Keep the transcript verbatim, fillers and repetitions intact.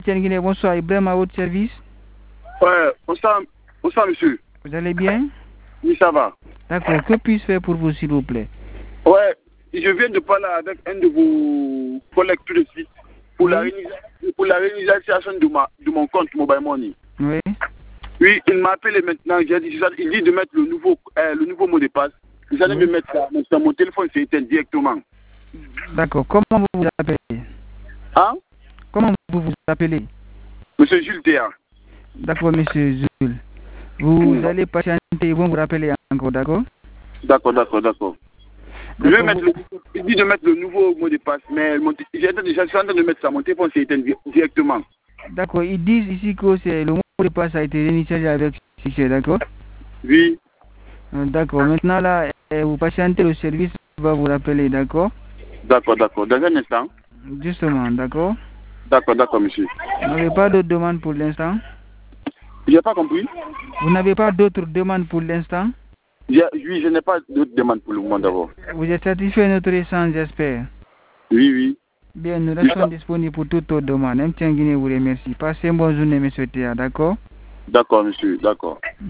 Guinée, bonsoir. Ibrahim à votre service. Ouais, bonsoir, bonsoir monsieur. Vous allez bien? Oui, ça va. D'accord. Que puis-je faire pour vous, s'il vous plaît? Ouais, je viens de parler avec un de vos collègues tout de suite pour, Oui. la, pour la réalisation de, ma, de mon compte Mobile Money. Oui. Oui, il m'a appelé maintenant. J'ai dit, il dit de mettre le nouveau, euh, le nouveau mot de passe. Vous allez Oui. me mettre ça. Sur mon téléphone, c'est éteint directement. D'accord. Comment vous vous appelez? Hein? Comment vous vous appelez? Monsieur Jules Théa. D'accord, monsieur Jules. Vous Mmh. allez patienter, ils vont vous rappeler encore, d'accord? D'accord, d'accord, d'accord. Je vais mettre le, il dit de mettre le nouveau mot de passe, mais mon, j'ai déjà, je suis en train de mettre ça. Mon téléphone, c'est éteint directement. D'accord, ils disent ici que c'est le mot de passe a été réinitialisé avec succès, d'accord? Oui. D'accord, maintenant là, vous patientez, le service va vous rappeler, d'accord? D'accord, d'accord. Dans un instant. Justement, d'accord? D'accord, d'accord, monsieur. Vous n'avez pas d'autres demandes pour l'instant? Je n'ai pas compris. Vous n'avez pas d'autres demandes pour l'instant? Oui, je n'ai pas d'autres demandes pour le moment d'abord. Vous êtes satisfait de notre échange, j'espère? Oui, oui. Bien, nous restons disponibles pour toute autre demande. M T N Guinée vous remercie. Passez une bonne journée, monsieur Théa, d'accord? D'accord, monsieur, d'accord.